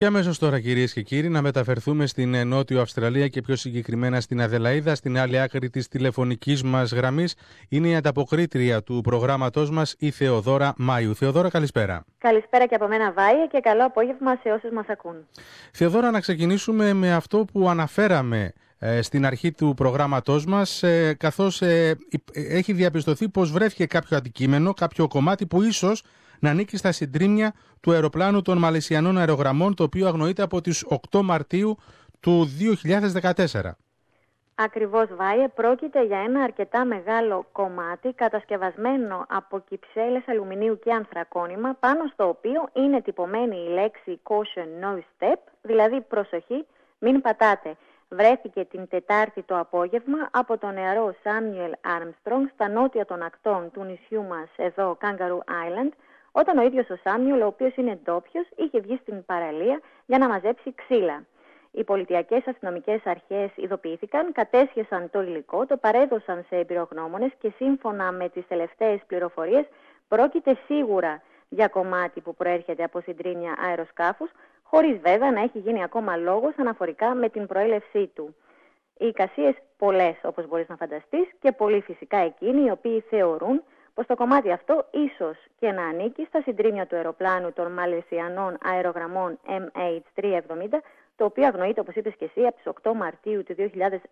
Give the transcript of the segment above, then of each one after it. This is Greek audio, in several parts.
Και αμέσως τώρα, κυρίες και κύριοι, να μεταφερθούμε στην Νότιο Αυστραλία και πιο συγκεκριμένα στην Αδελαΐδα. Στην άλλη άκρη της τηλεφωνικής μας γραμμής είναι η ανταποκρίτρια του προγράμματός μας, η Θεοδόρα Μάιου. Θεοδόρα, καλησπέρα. Καλησπέρα και από μένα, Βάια, και καλό απόγευμα σε όσους μας ακούν. Θεοδόρα, να ξεκινήσουμε με αυτό που αναφέραμε στην αρχή του προγράμματός μας, καθώς έχει διαπιστωθεί πως βρέθηκε κάποιο αντικείμενο, κάποιο κομμάτι που ίσως να ανήκει στα συντρίμμια του αεροπλάνου των Μαλαισιανών Αερογραμμών, το οποίο αγνοείται από τις 8 Μαρτίου του 2014. Ακριβώς, Βάιε, πρόκειται για ένα αρκετά μεγάλο κομμάτι κατασκευασμένο από κυψέλες αλουμινίου και ανθρακόνημα, πάνω στο οποίο είναι τυπωμένη η λέξη Caution No Step, δηλαδή προσοχή, μην πατάτε. Βρέθηκε την Τετάρτη το απόγευμα από τον νεαρό Σάμιουελ Άρμστρονγκ στα νότια των ακτών του νησιού μας, εδώ Kangaroo Island, όταν ο ίδιος ο Σάμιουελ, ο οποίος είναι ντόπιος, είχε βγει στην παραλία για να μαζέψει ξύλα. Οι πολιτιακές αστυνομικές αρχές ειδοποιήθηκαν, κατέσχεσαν το υλικό, το παρέδωσαν σε εμπειρογνώμονες και σύμφωνα με τις τελευταίες πληροφορίες πρόκειται σίγουρα για κομμάτι που προέρχεται από συντρίμμια αεροσκάφους, χωρίς βέβαια να έχει γίνει ακόμα λόγος αναφορικά με την προέλευσή του. Οι εικασίες πολλές, όπως μπορείς να φανταστείς, και πολλοί φυσικά εκείνοι οι οποίοι θεωρούν πως το κομμάτι αυτό ίσως και να ανήκει στα συντρίμμια του αεροπλάνου των Μαλαισιανών Αερογραμμών MH370, το οποίο αγνοείται, όπως είπες και εσύ, από τις 8 Μαρτίου του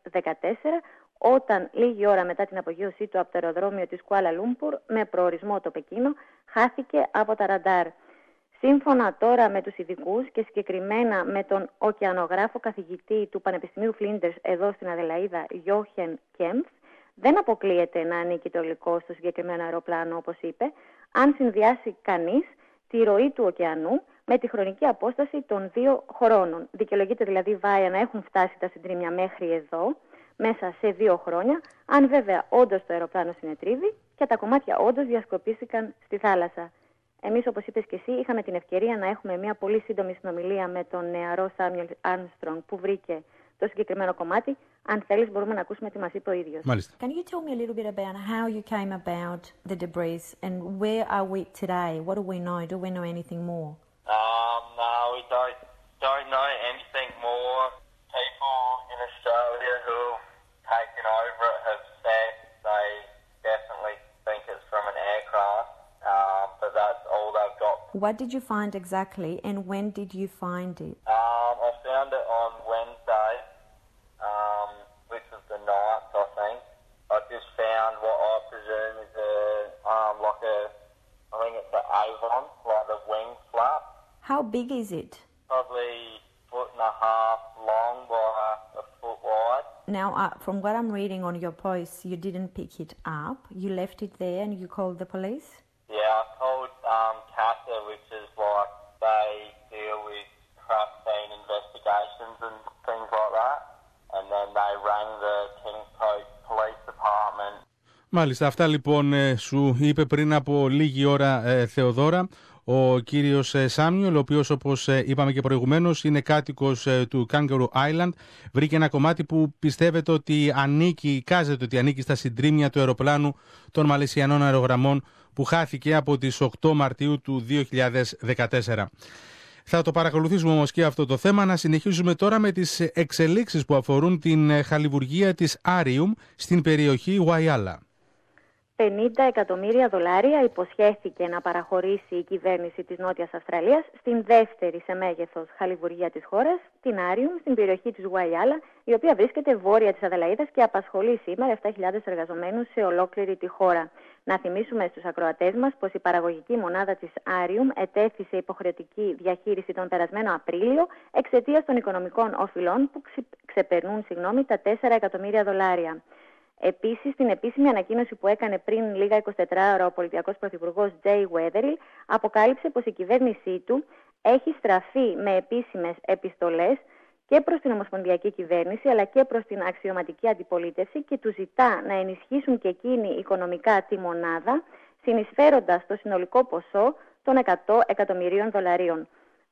2014, όταν λίγη ώρα μετά την απογείωσή του από το αεροδρόμιο της Κουάλα Λούμπούρ, με προορισμό το Πεκίνο, χάθηκε από τα ραντάρ. Σύμφωνα τώρα με τους ειδικούς και συγκεκριμένα με τον ωκεανογράφο καθηγητή του Πανεπιστημίου Φλίντερς εδώ στην Αδελαΐδα, Γιόχεν Κέμφ, δεν αποκλείεται να ανήκει το υλικό στο συγκεκριμένο αεροπλάνο, όπως είπε, αν συνδυάσει κανείς τη ροή του ωκεανού με τη χρονική απόσταση των 2 χρόνων. Δικαιολογείται δηλαδή, Βάια, να έχουν φτάσει τα συντρίμμια μέχρι εδώ, μέσα σε 2 χρόνια, αν βέβαια όντως το αεροπλάνο συνετρίβει και τα κομμάτια όντως διασκοπίστηκαν στη θάλασσα. Εμείς, όπως είπες και εσύ, είχαμε την ευκαιρία να έχουμε μια πολύ σύντομη συνομιλία με τον νεαρό Σάμιουελ Άρμστρονγκ που βρήκε το συγκεκριμένο κομμάτι. Αν θέλεις, μπορούμε να ακούσουμε τι μας είπε ο ίδιος. Μάλιστα. Can you tell me a little bit about how you came about the debris and where are we today? What do we know? Do we know anything more? No, we don't know anything more. People in Australia who have taken over it have said they definitely think it's from an aircraft, but that's all they've got. What did you find exactly and when did you find it? I found it on Wednesday, which was the 9th, I think. I just found what I presume is I think it's an Avon, like the wing flap. How big is it? Probably 1.5 foot long by a foot wide. Now, from what I'm reading on your post, you didn't pick it up. You left it there and you called the police? Yeah, I called CASA, which is like they deal with crash scene investigations and things like that. And then they rang the Kingscote Police Department. Μάλιστα, αυτά λοιπόν σου είπε πριν από λίγη ώρα, Θεοδόρα, ο κύριος Σάμιουελ, ο οποίος, όπως είπαμε και προηγουμένως, είναι κάτοικος του Kangaroo Island. Βρήκε ένα κομμάτι που πιστεύετε ότι εικάζεται ότι ανήκει στα συντρίμμια του αεροπλάνου των Μαλαισιανών Αερογραμμών που χάθηκε από τις 8 Μαρτίου του 2014. Θα το παρακολουθήσουμε όμως και αυτό το θέμα. Να συνεχίσουμε τώρα με τις εξελίξεις που αφορούν την χαλιβουργία της Arium στην περιοχή Whyalla. 50 εκατομμύρια δολάρια υποσχέθηκε να παραχωρήσει η κυβέρνηση της Νότιας Αυστραλίας στην δεύτερη σε μέγεθος χαλιβουργία της χώρας, την Arium, στην περιοχή της Whyalla, η οποία βρίσκεται βόρεια της Αδελαΐδας και απασχολεί σήμερα 7.000 εργαζομένους σε ολόκληρη τη χώρα. Να θυμίσουμε στους ακροατές μας πως η παραγωγική μονάδα της Arium ετέθησε υποχρεωτική διαχείριση τον περασμένο Απρίλιο εξαιτίας των οικονομικών οφειλών που ξεπερνούν τα 4 εκατομμύρια δολάρια. Επίσης, στην επίσημη ανακοίνωση που έκανε πριν λίγα 24 ώρα ο πολιτιακός πρωθυπουργός Jay Weatherill αποκάλυψε πως η κυβέρνησή του έχει στραφεί με επίσημες επιστολές και προς την Ομοσπονδιακή Κυβέρνηση αλλά και προς την αξιωματική αντιπολίτευση και του ζητά να ενισχύσουν και εκείνοι οικονομικά τη μονάδα, συνεισφέροντας το συνολικό ποσό των 100 εκατομμυρίων δολαρίων.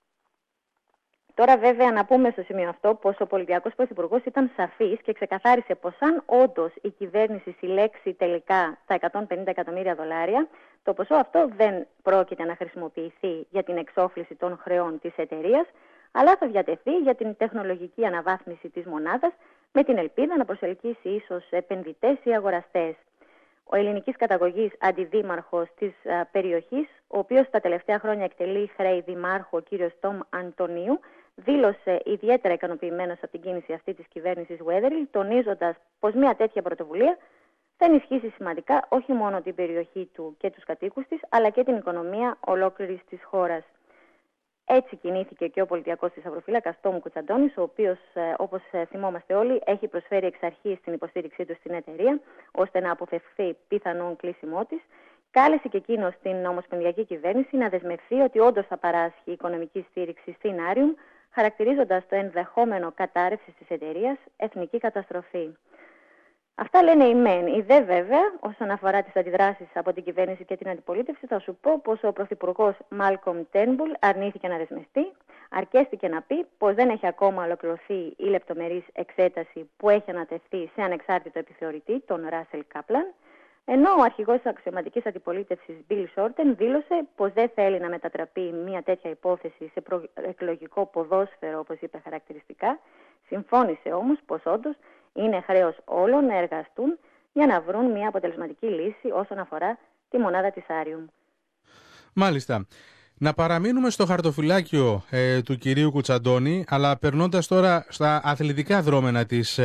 Τώρα βέβαια να πούμε στο σημείο αυτό πως ο πολιτιακός πρωθυπουργός ήταν σαφής και ξεκαθάρισε πως αν όντως η κυβέρνηση συλλέξει τελικά τα 150 εκατομμύρια δολάρια, το ποσό αυτό δεν πρόκειται να χρησιμοποιηθεί για την εξόφληση των χρεών της εταιρείας, αλλά θα διατεθεί για την τεχνολογική αναβάθμιση της μονάδας με την ελπίδα να προσελκύσει ίσως επενδυτές ή αγοραστές. Ο ελληνικής καταγωγής αντιδήμαρχος της περιοχής, ο οποίος τα τελευταία χρόνια εκτελεί χρέη δημάρχου, ο κύριος Τόμ Αντωνίου, δήλωσε ιδιαίτερα ικανοποιημένος από την κίνηση αυτή της κυβέρνησης Weatherhill, τονίζοντας πως μια τέτοια πρωτοβουλία θα ενισχύσει σημαντικά όχι μόνο την περιοχή του και τους κατοίκους της, αλλά και την οικονομία ολόκληρης της χώρας. Έτσι κινήθηκε και ο πολιτιακός της Σταυροφύλακας Τόμ Κουτσαντώνης, ο οποίος, όπως θυμόμαστε όλοι, έχει προσφέρει εξ αρχής την υποστήριξή του στην εταιρεία, ώστε να αποφευθεί πιθανόν κλείσιμό της. Κάλεσε και εκείνος την ομοσπονδιακή κυβέρνηση να δεσμευθεί ότι όντως θα παράσχει οικονομική στήριξη στην Arium, χαρακτηρίζοντας το ενδεχόμενο κατάρρευσης της εταιρείας εθνική καταστροφή. Αυτά λένε οι μεν. Οι δε βέβαια, όσον αφορά τις αντιδράσεις από την κυβέρνηση και την αντιπολίτευση, θα σου πω πως ο Πρωθυπουργός Μάλκομ Τέρνμπουλ αρνήθηκε να δεσμευτεί, αρκέστηκε να πει πως δεν έχει ακόμα ολοκληρωθεί η λεπτομερής εξέταση που έχει ανατεθεί σε ανεξάρτητο επιθεωρητή, τον Ράσελ Κάπλαν, ενώ ο αρχηγός της αξιωματικής αντιπολίτευσης Μπιλ Σόρτεν δήλωσε πως δεν θέλει να μετατραπεί μια τέτοια υπόθεση σε προεκλογικό ποδόσφαιρο, όπως είπε χαρακτηριστικά. Συμφώνησε όμως πως όντως είναι χρέος όλων να εργαστούν για να βρουν μια αποτελεσματική λύση όσον αφορά τη μονάδα της Arium. Μάλιστα. Να παραμείνουμε στο χαρτοφυλάκιο του κυρίου Κουτσαντώνη, αλλά περνώντας τώρα στα αθλητικά δρόμενα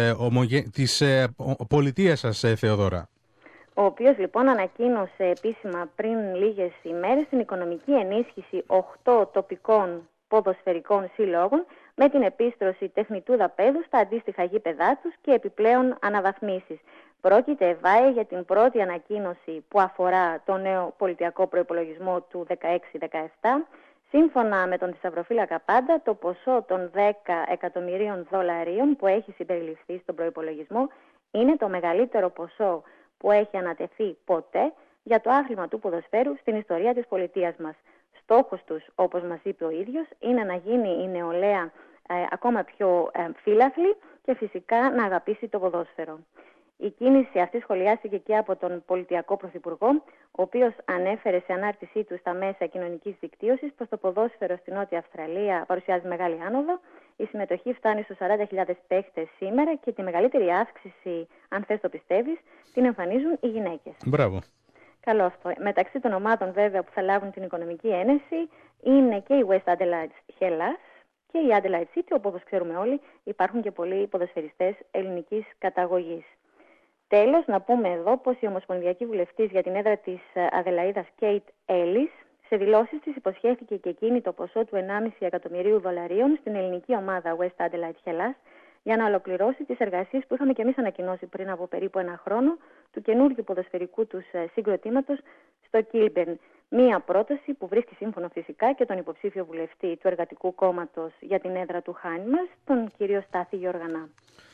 της πολιτείας σας, Θεοδώρα. Ο οποίος λοιπόν ανακοίνωσε επίσημα πριν λίγες ημέρες την οικονομική ενίσχυση 8 τοπικών ποδοσφαιρικών συλλόγων με την επίστρωση τεχνητού δαπέδου στα αντίστοιχα γήπεδά τους και επιπλέον αναβαθμίσεις. Πρόκειται, Βάε, για την πρώτη ανακοίνωση που αφορά το νέο πολιτιακό προϋπολογισμό του 16-17. Σύμφωνα με τον Θησαυροφύλακα Πάντα, το ποσό των $10 εκατομμυρίων που έχει συμπεριληφθεί στον προϋπολογισμό είναι το μεγαλύτερο ποσό που έχει ανατεθεί ποτέ για το άθλημα του ποδοσφαίρου στην ιστορία της πολιτείας μας. Στόχος τους, όπως μας είπε ο ίδιος, είναι να γίνει η νεολαία ακόμα πιο φύλαθλη και φυσικά να αγαπήσει το ποδόσφαιρο. Η κίνηση αυτή σχολιάστηκε και από τον πολιτιακό πρωθυπουργό, ο οποίος ανέφερε σε ανάρτησή του στα μέσα κοινωνικής δικτύωσης πως το ποδόσφαιρο στην Νότια Αυστραλία παρουσιάζει μεγάλη άνοδο. Η συμμετοχή φτάνει στους 40.000 παίχτες σήμερα και τη μεγαλύτερη αύξηση, αν θες το πιστεύεις, την εμφανίζουν οι γυναίκες. Μπράβο. Καλό αυτό. Μεταξύ των ομάδων βέβαια που θα λάβουν την οικονομική ένεση είναι και η West Adelaide Hellas και η Adelaide City, όπου όπως ξέρουμε όλοι υπάρχουν και πολλοί ποδοσφαιριστές ελληνικής καταγωγής. Τέλος, να πούμε εδώ πως η Ομοσπονδιακή Βουλευτής για την έδρα της Αδελαΐδας Κέιτ Έλλης σε δηλώσεις της υποσχέθηκε και εκείνη το ποσό του $1,5 εκατομμυρίου στην ελληνική ομάδα West Adelaide Hellas για να ολοκληρώσει τις εργασίες που είχαμε και εμείς ανακοινώσει πριν από περίπου ένα χρόνο του καινούργιου ποδοσφαιρικού τους συγκροτήματος στο Kilburn. Μία πρόταση που βρίσκει σύμφωνο φυσικά και τον υποψήφιο βουλευτή του Εργατικού Κόμματος για την έδρα του Χάνιμας, τον κύριο Στάθη Γιοργανά.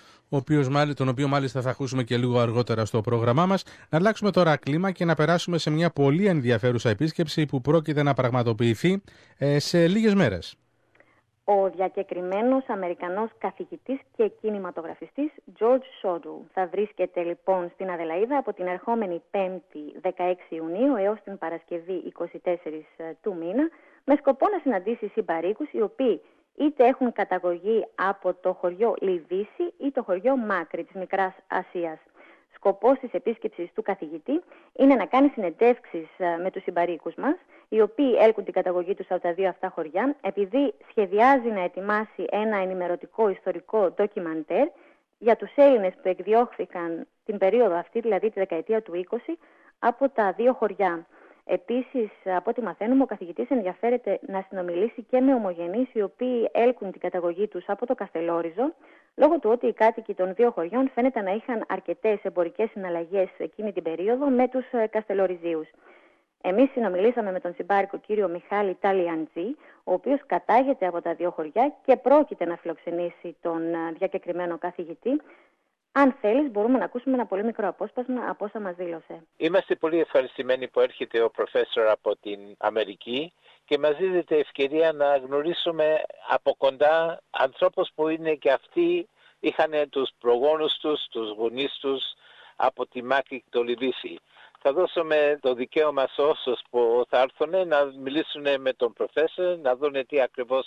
Τον οποίο μάλιστα θα ακούσουμε και λίγο αργότερα στο πρόγραμμά μας. Να αλλάξουμε τώρα κλίμα και να περάσουμε σε μια πολύ ενδιαφέρουσα επίσκεψη που πρόκειται να πραγματοποιηθεί σε λίγες μέρες. Ο διακεκριμένος Αμερικανός καθηγητής και κινηματογραφιστής George Sodul θα βρίσκεται λοιπόν στην Αδελαΐδα από την ερχόμενη 5η 16 Ιουνίου έως την Παρασκευή 24 του μήνα με σκοπό να συναντήσει συμπαρίκους οι οποίοι είτε έχουν καταγωγή από το χωριό Λιβύση ή το χωριό Μάκρη της Μικράς Ασίας. Σκοπός της επίσκεψης του καθηγητή είναι να κάνει συνεντεύξεις με τους συμπαρίκους μας, οι οποίοι έλκουν την καταγωγή τους από τα δύο αυτά χωριά, επειδή σχεδιάζει να ετοιμάσει ένα ενημερωτικό ιστορικό ντοκιμαντέρ για τους Έλληνες που εκδιώχθηκαν την περίοδο αυτή, δηλαδή τη δεκαετία του 20, από τα δύο χωριά. Επίσης, από ό,τι μαθαίνουμε, ο καθηγητής ενδιαφέρεται να συνομιλήσει και με ομογενείς οι οποίοι έλκουν την καταγωγή τους από το Καστελόριζο, λόγω του ότι οι κάτοικοι των δύο χωριών φαίνεται να είχαν αρκετές εμπορικές συναλλαγές εκείνη την περίοδο με τους Καστελοριζίους. Εμείς συνομιλήσαμε με τον συμπάρικο κύριο Μιχάλη Ταλιαντζή, ο οποίος κατάγεται από τα δύο χωριά και πρόκειται να φιλοξενήσει τον διακεκριμένο καθηγητή. Αν θέλεις, μπορούμε να ακούσουμε ένα πολύ μικρό απόσπασμα από όσα μας δήλωσε. Είμαστε πολύ ευχαριστημένοι που έρχεται ο προφέσορ από την Αμερική και μας δίδεται ευκαιρία να γνωρίσουμε από κοντά ανθρώπους που είναι και αυτοί είχαν τους προγόνους τους, τους γονείς τους από τη Μάκρη και το Λιβύση. Θα δώσουμε το δικαίωμα σε όσους που θα έρθουν να μιλήσουν με τον προφέσορ, να δουν τι ακριβώς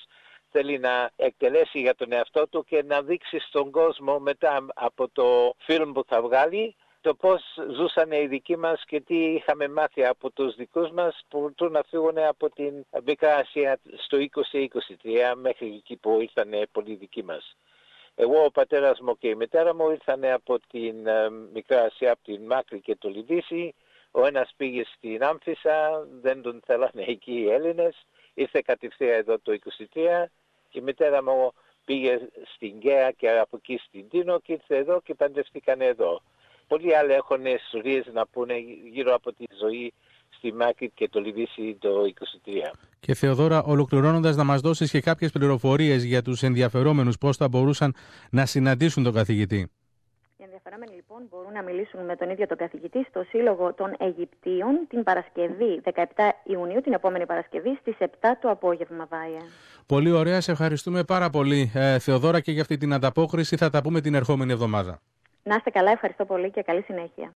θέλει να εκτελέσει για τον εαυτό του και να δείξει στον κόσμο μετά από το φιλμ που θα βγάλει το πώς ζούσαν οι δικοί μας και τι είχαμε μάθει από τους δικούς μας που να φύγουν από την Μικρά Ασία στο 2023 μέχρι εκεί που ήρθαν πολλοί δικοί μας. Εγώ, ο πατέρας μου και η μητέρα μου ήρθαν από την Μικρά Ασία, από την Μάκρη και το Λιβύσι. Ο ένας πήγε στην Άμφισσα, δεν τον θέλανε εκεί οι Έλληνες. Ήρθε κατευθείαν εδώ το 2023 και η μητέρα μου πήγε στην Γκαία και από εκεί στην Τίνο και ήρθε εδώ και παντρευτήκαν εδώ. Πολλοί άλλοι έχουν ιστορίες να πούνε γύρω από τη ζωή στη Μάκρη και το Λιβύσι το 2023. Και Θεοδώρα, ολοκληρώνοντας, να μας δώσεις και κάποιες πληροφορίες για τους ενδιαφερόμενους πώς θα μπορούσαν να συναντήσουν τον καθηγητή. Οι ενδιαφερόμενοι λοιπόν μπορούν να μιλήσουν με τον ίδιο τον καθηγητή στο Σύλλογο των Αιγυπτίων την Παρασκευή 17 Ιουνίου, την επόμενη Παρασκευή στις 7 το απόγευμα, Βάια. Πολύ ωραία, σε ευχαριστούμε πάρα πολύ Θεοδώρα και για αυτή την ανταπόκριση. Θα τα πούμε την ερχόμενη εβδομάδα. Να είστε καλά, ευχαριστώ πολύ και καλή συνέχεια.